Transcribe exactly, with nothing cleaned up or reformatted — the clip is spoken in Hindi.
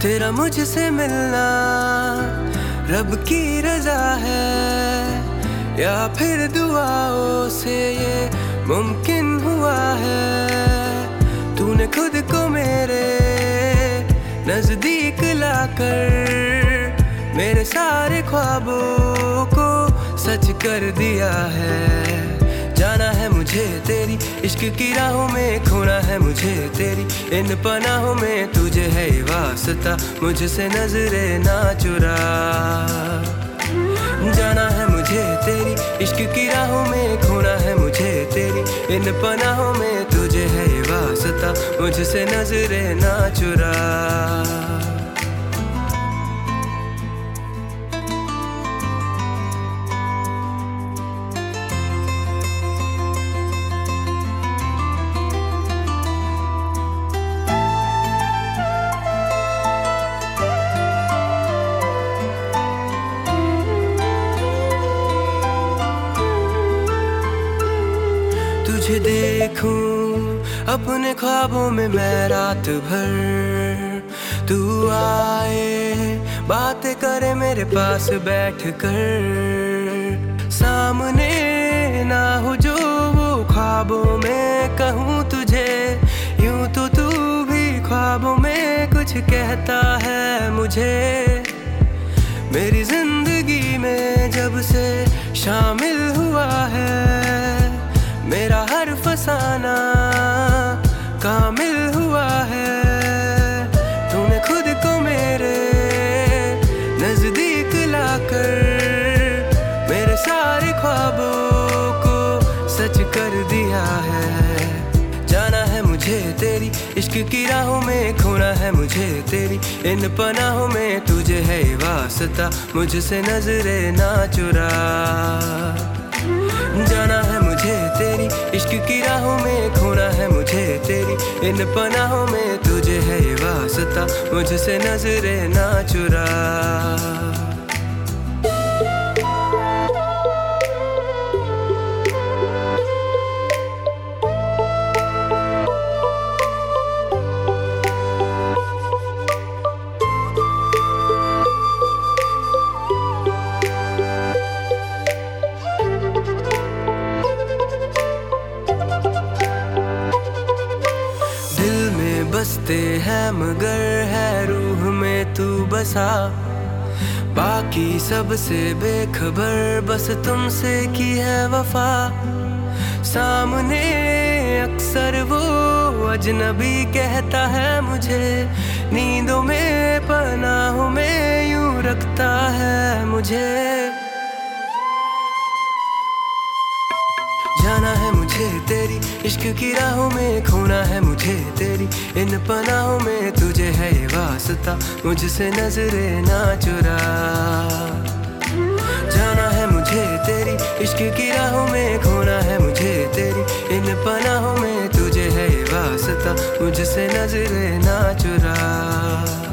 तेरा मुझसे मिलना रब की रजा है, या फिर दुआओं से ये मुमकिन हुआ है। तूने खुद को मेरे नजदीक लाकर मेरे सारे ख्वाबों को सच कर दिया है। जाना है मुझे तेरी इश्क की राहों में, खोना है मुझे तेरी इन पनाहों में। तुझे है वास्ता मुझसे नजरे ना चुरा। जाना है मुझे तेरी इश्क की राहों में, खोना है मुझे तेरी इन पनाहों में। तुझे है वास्ता मुझसे नजरे ना चुरा। तुझे देखूं अपने ख्वाबों में मैं रात भर, तू आए बातें करे मेरे पास बैठ कर। सामने ना हो जो वो ख्वाबों में कहूँ तुझे, यूं तो तू भी ख्वाबों में कुछ कहता है मुझे। मेरी जिंदगी में जब से शामिल हुआ है, मेरा हर फसाना कामिल हुआ है। तूने खुद को मेरे नजदीक लाकर मेरे सारे ख्वाबों को सच कर दिया है। जाना है मुझे तेरी इश्क की राहों में, खोना है मुझे तेरी इन पनाहों में। तुझे है वास्ता मुझसे नजरे ना चुरा। जाना है मुझे तेरी इश्क की राहों में, खोना है मुझे तेरी इन पनाहों में। तुझे है वास्ता मुझसे नजरे ना चुरा। बसते हैं मगर है रूह में तू बसा। बाकी सबसे बेखबर बस तुमसे की है वफा। सामने अक्सर वो अजनबी कहता है मुझे, नींदों में पनाहों में यूं रखता है मुझे। जाना है मुझे तेरी इश्क की राहों में, खोना है मुझे तेरी इन पनाहों में। तुझे है वास्ता मुझसे नजरे ना चुरा। जाना है मुझे तेरी इश्क की राहों में, खोना है मुझे तेरी इन पनाहों में। तुझे है वास्ता मुझसे नजरे ना चुरा।